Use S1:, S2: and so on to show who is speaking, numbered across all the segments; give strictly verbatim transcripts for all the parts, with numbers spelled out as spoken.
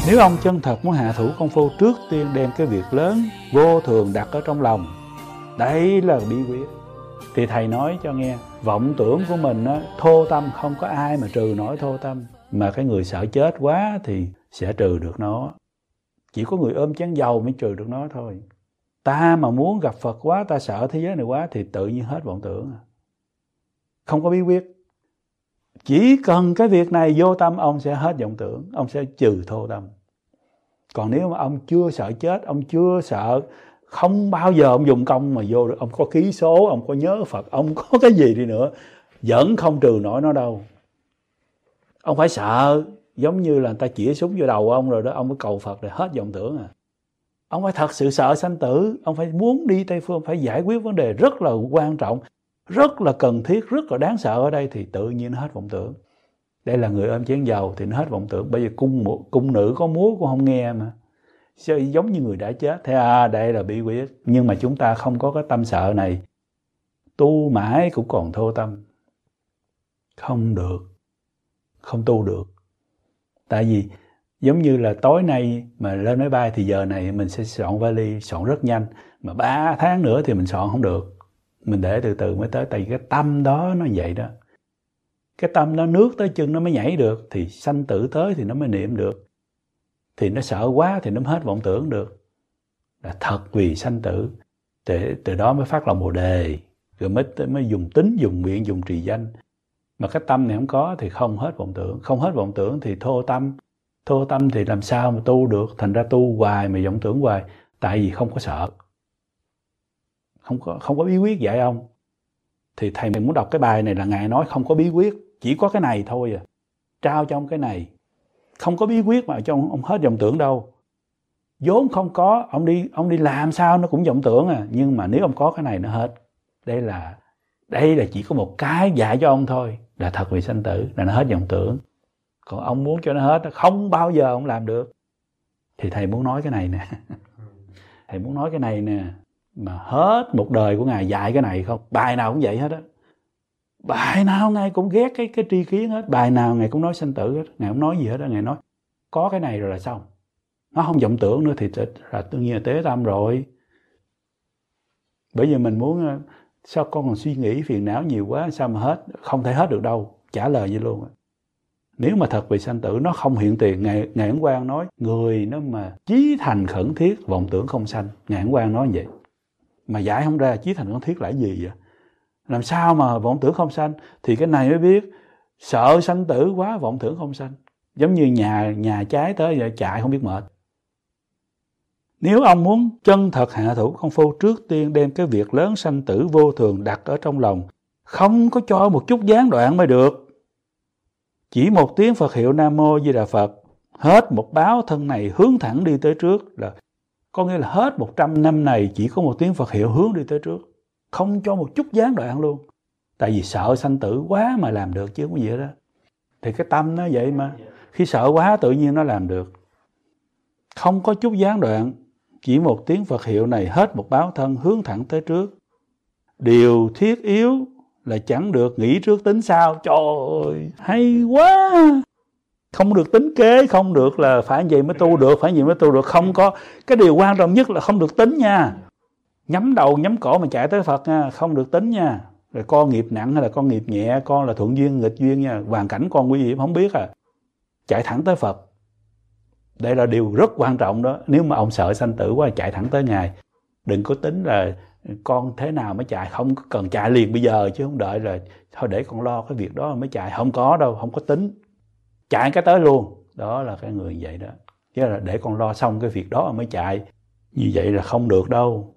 S1: Nếu ông chân thật muốn hạ thủ công phu, trước tiên đem cái việc lớn vô thường đặt ở trong lòng. Đây là bí quyết. Thì thầy nói cho nghe, vọng tưởng của mình á, thô tâm, không có ai mà trừ nổi thô tâm. Mà cái người sợ chết quá thì sẽ trừ được nó. Chỉ có người ôm chén dầu mới trừ được nó thôi. Ta mà muốn gặp Phật quá, ta sợ thế giới này quá thì tự nhiên hết vọng tưởng. Không có bí quyết. Chỉ cần cái việc này vô tâm, ông sẽ hết vọng tưởng, ông sẽ trừ thô tâm. Còn nếu mà ông chưa sợ chết, ông chưa sợ, không bao giờ ông dùng công mà vô được, ông có ký số, ông có nhớ Phật, ông có cái gì đi nữa, vẫn không trừ nổi nó đâu. Ông phải sợ, giống như là người ta chĩa súng vô đầu ông rồi đó, ông mới cầu Phật để hết vọng tưởng à. Ông phải thật sự sợ sanh tử, ông phải muốn đi Tây Phương, phải giải quyết vấn đề rất là quan trọng, rất là cần thiết, rất là đáng sợ ở đây thì tự nhiên nó hết vọng tưởng. Đây là người ôm chén dầu thì nó hết vọng tưởng. Bây giờ cung, cung nữ có múa cũng không nghe mà. Giống như người đã chết. Thế à, đây là bí quyết. Nhưng mà chúng ta không có cái tâm sợ này. Tu mãi cũng còn thô tâm. Không được. Không tu được. Tại vì giống như là tối nay mà lên máy bay thì giờ này mình sẽ soạn vali, soạn rất nhanh. Mà ba tháng nữa thì mình soạn không được. Mình để từ từ mới tới. Tại vì cái tâm đó nó vậy đó. Cái tâm nó nước tới chân nó mới nhảy được. Thì sanh tử tới thì nó mới niệm được. Thì nó sợ quá thì nó mới hết vọng tưởng được. Là thật vì sanh tử. Từ, từ đó mới phát lòng Bồ Đề. Rồi mới, mới dùng tính, dùng miệng, dùng trì danh. Mà cái tâm này không có thì không hết vọng tưởng. Không hết vọng tưởng thì thô tâm. Thô tâm thì làm sao mà tu được. Thành ra tu hoài mà vọng tưởng hoài. Tại vì không có sợ. Không có, không có bí quyết dạy ông. Thì thầy mình muốn đọc cái bài này là Ngài nói không có bí quyết. Chỉ có cái này thôi à. Trao cho ông cái này. Không có bí quyết mà cho ông, ông hết vọng tưởng đâu. Vốn không có, ông đi ông đi làm sao nó cũng vọng tưởng à. Nhưng mà nếu ông có cái này nó hết. Đây là đây là chỉ có một cái dạy cho ông thôi. Là thật vì sanh tử, là nó hết vọng tưởng. Còn ông muốn cho nó hết, không bao giờ ông làm được. Thì thầy muốn nói cái này nè. Thầy muốn nói cái này nè. Mà hết một đời của Ngài dạy cái này không. Bài nào cũng vậy hết á. Bài nào Ngài cũng ghét cái, cái tri kiến hết. Bài nào Ngài cũng nói sanh tử hết. Ngài không nói gì hết đó. Ngài nói có cái này rồi là xong. Nó không vọng tưởng nữa thì là tự nhiên là tế tâm rồi. Bởi vì mình muốn sao con còn suy nghĩ phiền não nhiều quá, sao mà hết. Không thể hết được đâu. Trả lời như luôn. Nếu mà thật vì sanh tử nó không hiện tiền. Ngài, Ngài Ấn Quang nói người nó mà chí thành khẩn thiết vọng tưởng không sanh. Ngài Ấn Quang nói như vậy. Mà giải không ra chí thành khẩn thiết là gì vậy? Làm sao mà vọng tưởng không sanh? Thì cái này mới biết sợ sanh tử quá vọng tưởng không sanh. Giống như nhà nhà cháy tới giờ chạy không biết mệt. Nếu ông muốn chân thật hạ thủ công phu, trước tiên đem cái việc lớn sanh tử vô thường đặt ở trong lòng. Không có cho một chút gián đoạn mới được. Chỉ một tiếng Phật hiệu Nam Mô Di Đà Phật. Hết một báo thân này hướng thẳng đi tới trước. Là có nghĩa là hết một trăm năm này chỉ có một tiếng Phật hiệu hướng đi tới trước. Không cho một chút gián đoạn luôn. Tại vì sợ sanh tử quá mà làm được chứ không có gì đó. Thì cái tâm nó vậy mà. Khi sợ quá tự nhiên nó làm được. Không có chút gián đoạn. Chỉ một tiếng Phật hiệu này hết một báo thân hướng thẳng tới trước. Điều thiết yếu là chẳng được nghĩ trước tính sau. Trời ơi, hay quá. Không được tính kế, không được là phải vậy mới tu được, phải vậy mới tu được. Không có. Cái điều quan trọng nhất là không được tính nha. Nhắm đầu nhắm cổ mà chạy tới Phật nha, không được tính nha. Rồi con nghiệp nặng hay là con nghiệp nhẹ, con là thuận duyên nghịch duyên nha, hoàn cảnh con nguy hiểm không biết à. Chạy thẳng tới Phật. Đây là điều rất quan trọng đó. Nếu mà ông sợ sanh tử quá chạy thẳng tới Ngài. Đừng có tính là con thế nào mới chạy, không cần chạy liền bây giờ chứ không đợi là thôi để con lo cái việc đó mới chạy. Không có đâu, không có tính. Chạy cái tới luôn. Đó là cái người vậy đó. Chứ là để con lo xong cái việc đó mới chạy. Như vậy là không được đâu.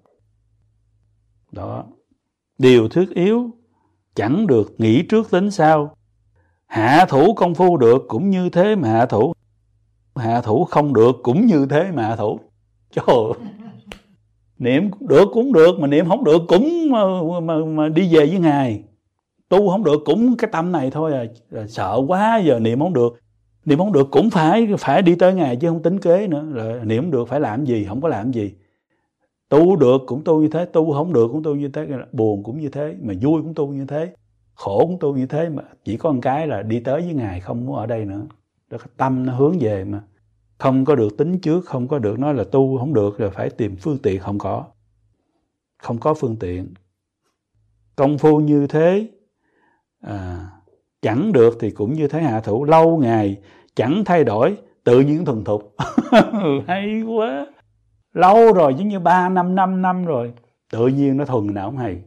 S1: Đó. Điều thiết yếu chẳng được nghĩ trước tính sau. Hạ thủ công phu được cũng như thế mà hạ thủ. Hạ thủ không được cũng như thế mà hạ thủ. Trời ơi. Niệm được cũng được, mà niệm không được cũng mà, mà, mà đi về với Ngài. Tu không được cũng cái tâm này thôi à. Sợ quá giờ niệm không được. Niệm không được cũng phải phải đi tới Ngài chứ không tính kế nữa. Rồi niệm được phải làm gì, không có làm gì. Tu được cũng tu như thế, tu không được cũng tu như thế. Buồn cũng như thế, mà vui cũng tu như thế. Khổ cũng tu như thế, mà chỉ có một cái là đi tới với Ngài, không muốn ở đây nữa. Đó, cái tâm nó hướng về mà. Không có được tính trước, không có được nói là tu không được rồi phải tìm phương tiện, không có. Không có phương tiện. Công phu như thế, à, chẳng được thì cũng như thế hạ thủ, lâu ngày chẳng thay đổi, tự nhiên thuần thục. Hay quá. Lâu rồi, giống như ba năm, năm năm rồi, tự nhiên nó thuần nào không hay.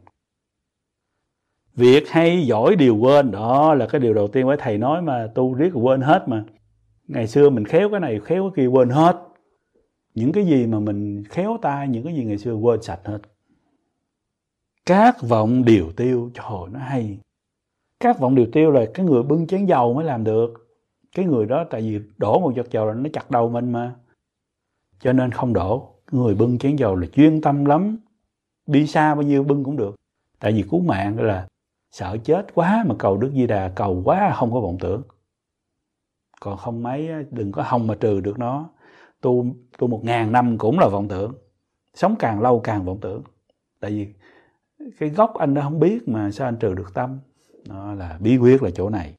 S1: Việc hay giỏi điều quên, đó là cái điều đầu tiên với thầy nói mà, tu riết rồi quên hết mà. Ngày xưa mình khéo cái này, khéo cái kia, quên hết. Những cái gì mà mình khéo tay, những cái gì ngày xưa quên sạch hết. Các vọng điều tiêu, trời nó hay. Các vọng điều tiêu là cái người bưng chén dầu mới làm được. Cái người đó tại vì đổ một giọt dầu là nó chặt đầu mình mà. Cho nên không đổ. Người bưng chén dầu là chuyên tâm lắm. Đi xa bao nhiêu bưng cũng được. Tại vì cứu mạng là sợ chết quá mà cầu Đức Di Đà, cầu quá không có vọng tưởng. Còn không mấy, đừng có hòng mà trừ được nó. Tu, tu một ngàn năm cũng là vọng tưởng. Sống càng lâu càng vọng tưởng. Tại vì cái gốc anh đã không biết mà sao anh trừ được tâm. Đó là bí quyết là chỗ này.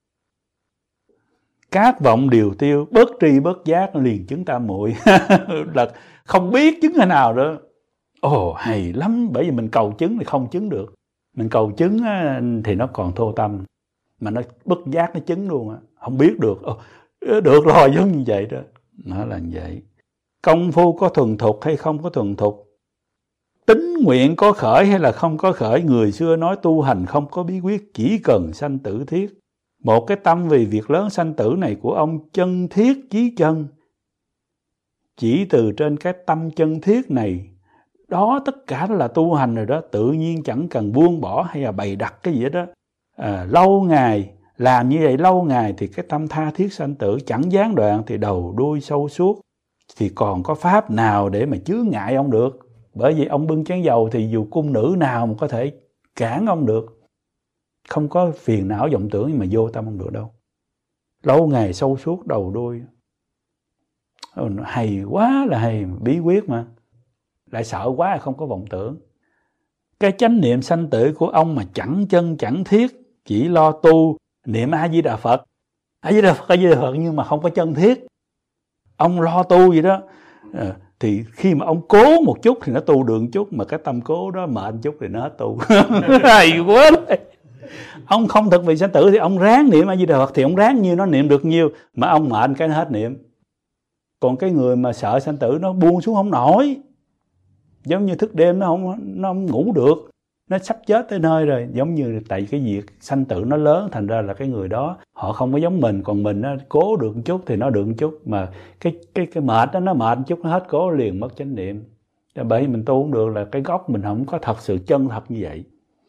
S1: Các vọng điều tiêu, bất tri bất giác liền chứng tam muội. Là không biết chứng thế nào đó. Ồ hay lắm, bởi vì mình cầu chứng thì không chứng được. Mình cầu chứng thì nó còn thô tâm. Mà nó bất giác nó chứng luôn á, không biết được. Ồ, được rồi, giống như vậy đó. Nó là như vậy. Công phu có thuần thục hay không có thuần thục, tính nguyện có khởi hay là không có khởi, người xưa nói tu hành không có bí quyết, chỉ cần sanh tử thiết. Một cái tâm vì việc lớn sanh tử này của ông chân thiết chí chân. Chỉ từ trên cái tâm chân thiết này, đó tất cả đó là tu hành rồi đó, tự nhiên chẳng cần buông bỏ hay là bày đặt cái gì đó. À, lâu ngày, làm như vậy lâu ngày thì cái tâm tha thiết sanh tử chẳng gián đoạn thì đầu đuôi sâu suốt. Thì còn có pháp nào để mà chướng ngại ông được. Bởi vì ông bưng chén dầu thì dù cung nữ nào mà có thể cản ông được. Không có phiền não vọng tưởng nhưng mà vô tâm ông được đâu. Lâu ngày sâu suốt đầu đuôi. Hay quá là hay, bí quyết mà. Lại sợ quá không có vọng tưởng. Cái chánh niệm sanh tử của ông mà chẳng chân chẳng thiết, chỉ lo tu niệm A Di Đà Phật. A Di Đà Phật, A Di Đà Phật nhưng mà không có chân thiết. Ông lo tu vậy đó. À, thì khi mà ông cố một chút thì nó tu được một chút, mà cái tâm cố đó mệt chút thì nó hết tu. Hay quá. Ông không thực vị sanh tử thì ông ráng niệm A Di Đà Phật thì ông ráng nhiêu nó niệm được nhiêu, mà ông mệt cái nó hết niệm. Còn cái người mà sợ sanh tử nó buông xuống không nổi. Giống như thức đêm nó không nó không ngủ được, nó sắp chết tới nơi rồi. Giống như tại cái việc sanh tử nó lớn, thành ra là cái người đó họ không có giống mình. Còn mình nó cố được một chút thì nó được một chút, mà cái cái cái mệt đó nó mệt một chút nó hết cố liền mất chánh niệm. Bởi vì mình tu không được là cái gốc mình không có thật sự chân thật như vậy.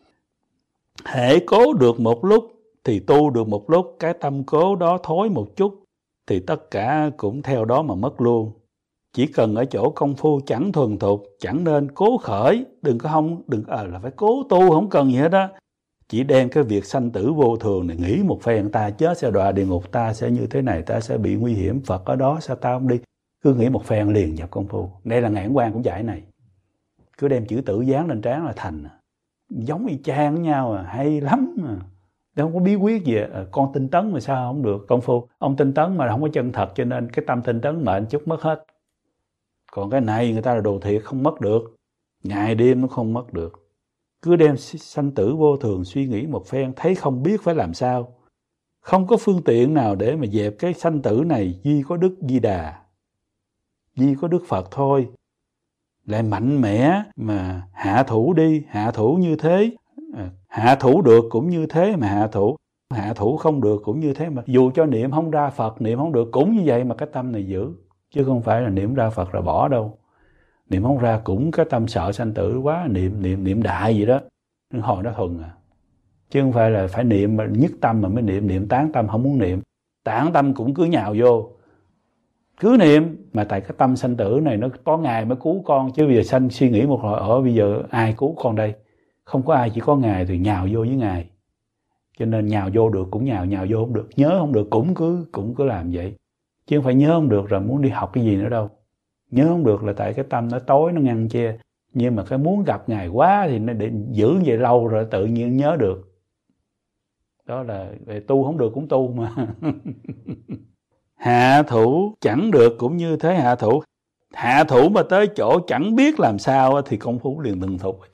S1: Hễ cố được một lúc thì tu được một lúc, cái tâm cố đó thối một chút thì tất cả cũng theo đó mà mất luôn. Chỉ cần ở chỗ công phu chẳng thuần thục, chẳng nên cố khởi, đừng có không đừng à, là phải cố tu, không cần gì hết đó. Chỉ đem cái việc sanh tử vô thường này nghĩ một phen, ta chết sẽ đọa địa ngục, ta sẽ như thế này, ta sẽ bị nguy hiểm, Phật ở đó sao ta không đi. Cứ nghĩ một phen liền nhập công phu. Đây là Ngạn Quan cũng dạy này. Cứ đem chữ tử dán lên trán là thành. Giống y chang với nhau à, hay lắm à. Không có bí quyết gì à. Con tinh tấn mà sao không được công phu. Ông tinh tấn mà không có chân thật, cho nên cái tâm tinh tấn mệnh chút mất hết. Còn cái này người ta là đồ thiệt không mất được. Ngày đêm nó không mất được. Cứ đem sanh tử vô thường suy nghĩ một phen, thấy không biết phải làm sao. Không có phương tiện nào để mà dẹp cái sanh tử này, duy có Đức Di Đà, duy có Đức Phật thôi. Lại mạnh mẽ mà hạ thủ đi, hạ thủ như thế. Hạ thủ được cũng như thế mà hạ thủ. Hạ thủ không được cũng như thế mà. Dù cho niệm không ra Phật, niệm không được cũng như vậy mà cái tâm này giữ. Chứ không phải là niệm ra Phật rồi bỏ đâu. Niệm không ra cũng cái tâm sợ sanh tử quá, niệm niệm niệm đại gì đó. Hồi nó thuần à. Chứ không phải là phải niệm mà nhất tâm mà mới niệm, niệm tán tâm không muốn niệm. Tán tâm cũng cứ nhào vô. Cứ niệm, mà tại cái tâm sanh tử này nó có ngày mới cứu con. Chứ bây giờ sanh suy nghĩ một hồi, ở bây giờ ai cứu con đây? Không có ai, chỉ có Ngài thì nhào vô với Ngài. Cho nên nhào vô được cũng nhào, nhào vô không được. Nhớ không được cũng cứ cũng cứ làm vậy. Chứ không phải nhớ không được rồi muốn đi học cái gì nữa đâu. Nhớ không được là tại cái tâm nó tối, nó ngăn che. Nhưng mà cái muốn gặp Ngài quá thì nó để giữ vậy lâu rồi tự nhiên nhớ được. Đó là về tu không được cũng tu mà. Hạ thủ chẳng được cũng như thế hạ thủ. Hạ thủ mà tới chỗ chẳng biết làm sao thì công phu liền thuần thục.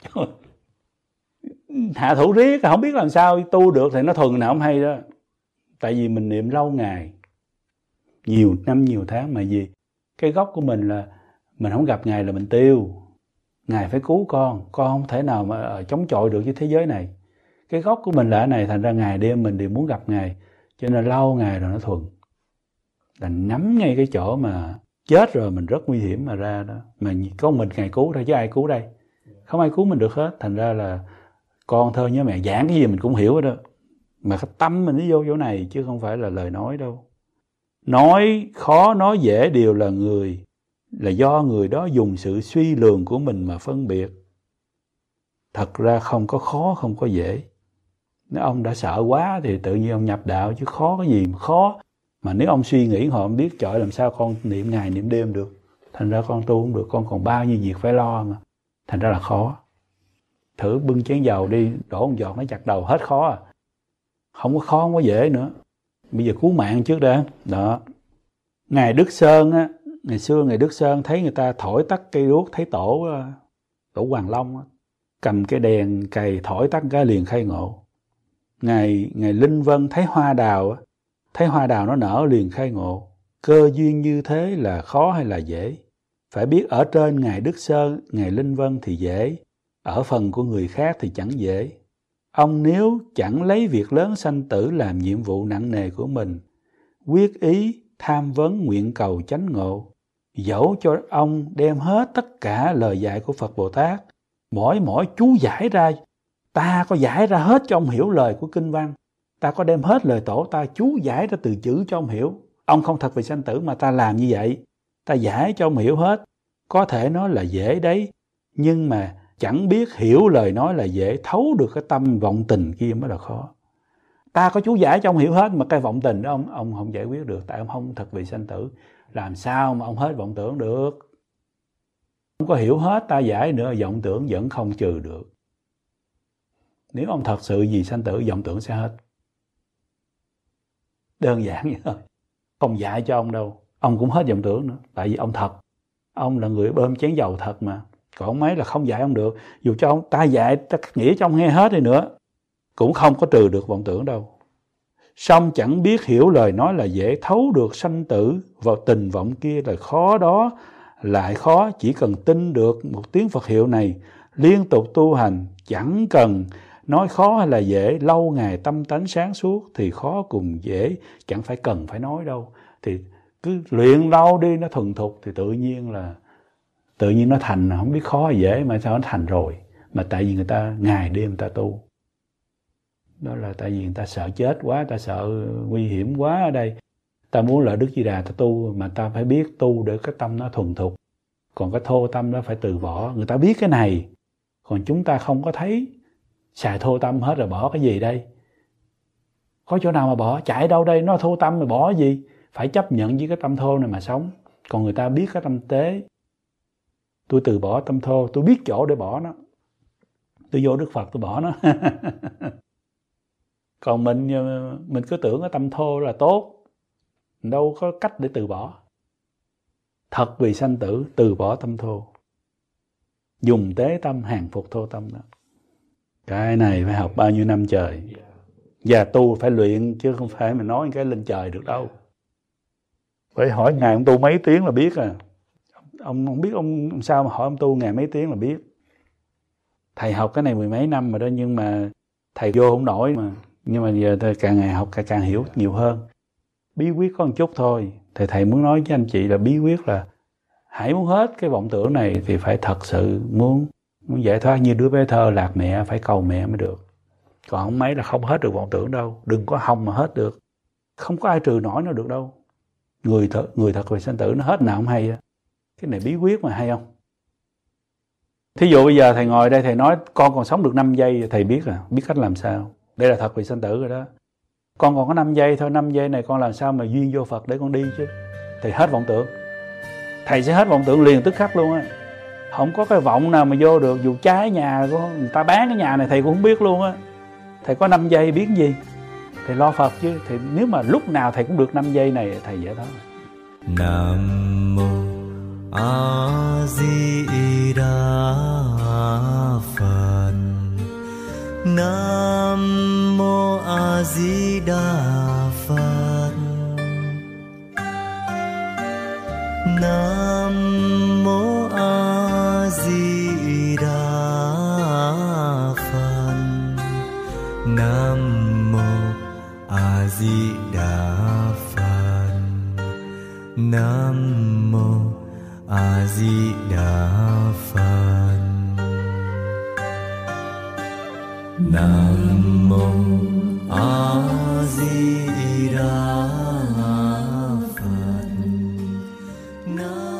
S1: Hạ thủ riết không biết làm sao tu được thì nó thuần nào không hay đó. Tại vì mình niệm lâu ngày, nhiều năm nhiều tháng mà gì. Cái gốc của mình là mình không gặp Ngài là mình tiêu. Ngài phải cứu con, con không thể nào mà chống chọi được với thế giới này. Cái gốc của mình là cái này, thành ra ngày đêm mình đều muốn gặp Ngài. Cho nên lâu ngày rồi nó thuần. Là nắm ngay cái chỗ mà chết rồi mình rất nguy hiểm mà ra đó. Mà có mình Ngài cứu thôi chứ ai cứu đây. Không ai cứu mình được hết. Thành ra là con thơ nhớ mẹ, giảng cái gì mình cũng hiểu hết đó. Mà cái tâm mình nó vô chỗ này chứ không phải là lời nói đâu. Nói khó nói dễ đều là người, là do người đó dùng sự suy lường của mình mà phân biệt. Thật ra không có khó, không có dễ. Nếu ông đã sợ quá thì tự nhiên ông nhập đạo, chứ khó cái gì mà khó. Mà nếu ông suy nghĩ họ không biết trời làm sao con niệm ngày niệm đêm được. Thành ra con tu không được, con còn bao nhiêu việc phải lo mà. Thành ra là khó. Thử bưng chén dầu đi, đổ một giọt nó chặt đầu hết khó à. Không có khó, không có dễ nữa. Bây giờ cứu mạng trước đã. Đó. Ngài Đức Sơn á, ngày xưa Ngài Đức Sơn thấy người ta thổi tắt cây đuốc, thấy tổ tổ Hoàng Long á, cầm cái đèn cày thổi tắt cái liền khai ngộ. Ngài Ngài Linh Vân thấy hoa đào á, thấy hoa đào nó nở liền khai ngộ. Cơ duyên như thế là khó hay là dễ? Phải biết ở trên Ngài Đức Sơn, Ngài Linh Vân thì dễ, ở phần của người khác thì chẳng dễ. Ông nếu chẳng lấy việc lớn sanh tử làm nhiệm vụ nặng nề của mình, quyết ý tham vấn nguyện cầu chánh ngộ, dẫu cho ông đem hết tất cả lời dạy của Phật Bồ Tát, mỗi mỗi chú giải ra, ta có giải ra hết cho ông hiểu lời của kinh văn, ta có đem hết lời tổ ta chú giải ra từ chữ cho ông hiểu. Ông không thật về sanh tử mà ta làm như vậy, ta giải cho ông hiểu hết. Có thể nói là dễ đấy, nhưng mà chẳng biết hiểu lời nói là dễ, thấu được cái tâm vọng tình kia mới là khó. Ta có chú giải cho ông hiểu hết mà cái vọng tình đó ông, ông không giải quyết được, tại ông không thật về sanh tử. Làm sao mà ông hết vọng tưởng được? Không có hiểu hết ta giải nữa, vọng tưởng vẫn không trừ được. Nếu ông thật sự vì sanh tử, vọng tưởng sẽ hết. Đơn giản vậy thôi. Không dạy cho ông đâu, ông cũng hết vọng tưởng nữa. Tại vì ông thật, ông là người bơm chén dầu thật mà. Còn mấy là không dạy ông được. Dù cho ông ta dạy, ta nghĩ cho ông nghe hết đi nữa, cũng không có trừ được vọng tưởng đâu. Song chẳng biết hiểu lời nói là dễ, thấu được sanh tử vào tình vọng kia là khó đó. Lại khó, chỉ cần tin được một tiếng Phật hiệu này, liên tục tu hành, chẳng cần nói khó hay là dễ, lâu ngày tâm tánh sáng suốt thì khó cùng dễ, chẳng phải cần phải nói đâu. Thì cứ luyện lâu đi, nó thuần thục thì tự nhiên là tự nhiên nó thành, không biết khó hay dễ mà sao nó thành rồi. Mà tại vì người ta ngày đêm người ta tu. Đó là tại vì người ta sợ chết quá, ta sợ nguy hiểm quá ở đây. Ta muốn lợi Đức Di Đà ta tu, mà ta phải biết tu để cái tâm nó thuần thục. Còn cái thô tâm đó phải từ bỏ. Người ta biết cái này, còn chúng ta không có thấy. Xài thô tâm hết rồi bỏ cái gì đây? Có chỗ nào mà bỏ? Chạy đâu đây? Nó thô tâm mà bỏ gì? Phải chấp nhận với cái tâm thô này mà sống. Còn người ta biết cái tâm tế. Tôi từ bỏ tâm thô, tôi biết chỗ để bỏ nó. Tôi vô Đức Phật tôi bỏ nó. Còn mình mình cứ tưởng cái tâm thô là tốt, đâu có cách để từ bỏ. Thật vì sanh tử, từ bỏ tâm thô, dùng tế tâm hàng phục thô tâm đó. Cái này phải học bao nhiêu năm trời. Và tu phải luyện chứ không phải mà nói cái lên trời được đâu. Phải hỏi Ngài ông tu mấy tiếng là biết à. Ông không biết ông sao mà hỏi ông tu Ngài mấy tiếng là biết. Thầy học cái này mười mấy năm rồi đó, nhưng mà thầy vô không nổi mà. Nhưng mà giờ thầy càng ngày học càng, càng hiểu nhiều hơn. Bí quyết có một chút thôi. Thầy thầy muốn nói với anh chị là bí quyết là hãy muốn hết cái vọng tưởng này thì phải thật sự muốn muốn giải thoát. Như đứa bé thơ lạc mẹ phải cầu mẹ mới được. Còn không mấy là không hết được vọng tưởng đâu. Đừng có hòng mà hết được. Không có ai trừ nổi nó được đâu. Người thật, người thật về sanh tử nó hết nào không hay. Cái này bí quyết mà hay không? Thí dụ bây giờ thầy ngồi đây thầy nói con còn sống được năm giây, thầy biết à, biết cách làm sao. Đây là thật về sanh tử rồi đó. Con còn có năm giây thôi, năm giây này con làm sao mà duyên vô Phật để con đi chứ. Thầy hết vọng tưởng. Thầy sẽ hết vọng tưởng liền tức khắc luôn á. Không có cái vọng nào mà vô được. Dù trái nhà của người ta bán cái nhà này thầy cũng không biết luôn á. Thầy có năm giây biết gì. thầy lo Phật chứ. Thì nếu mà lúc nào thầy cũng được năm giây này, thầy dễ thôi.
S2: Nam mô A Di Đà Phật. Nam mô A Di Đà Phật. Nam mô A Di Đà Phật. Nam mô A Di Đà Phật. Nam mô A Di Đà Phật. Nam mô A Di Đà Phật. Nam